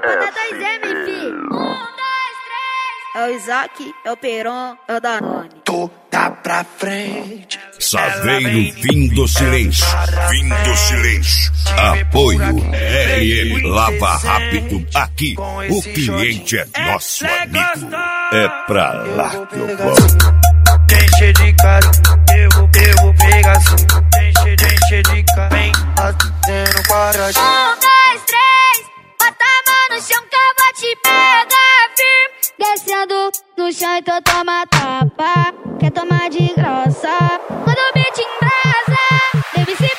Bota 2M, fi. 1, 2, 3. É o Isaac, é o Peron, é o Danone. Toda pra frente. Saveiro vindo silêncio. Vindo silêncio. Apoio RM Lava Rápido. Aqui o cliente é nosso amigo. É pra lá que eu vou. Enche de carinho, eu vou pegar assim. Enche de carinho, fazendo quadradinho. 1, 2, 3. Bota a mão no chão que eu vou te pegar firme. Descendo no chão, então toma tapa. Quer tomar de graça? Quando o beat embrasa, deve se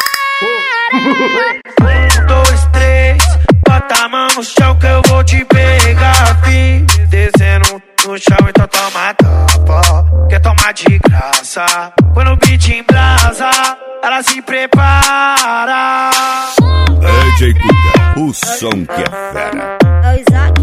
prepara. 1, 2, 3. Bota a mão no chão que eu vou te pegar firme. Descendo no chão, então toma tapa. Quer tomar de graça? Quando o beat embrasa, ela se prepara. DJ Cuca, o som que é fera. É o Isaac,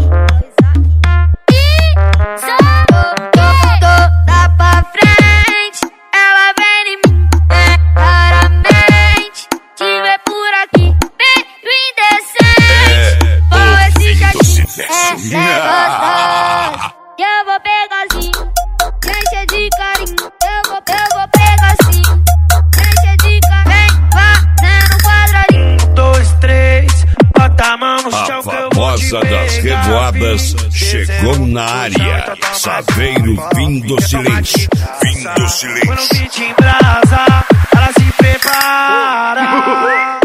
toda pra frente. Ela vem em mim, claramente. Te vê por aqui, meio indecente. Com esse jatinho, é gostoso. E eu vou pegar assim, enche de carinho. Eu vou pegar assim, enche de carinho. Fazendo quadradinho. 1, 2, 3. Bota a mão no chão A que eu vou te famosa pegar das revoadas firme. chegou na área. Saveiro vindo silêncio. Vindo Quando o silêncio. beat embrasa, ela se prepara.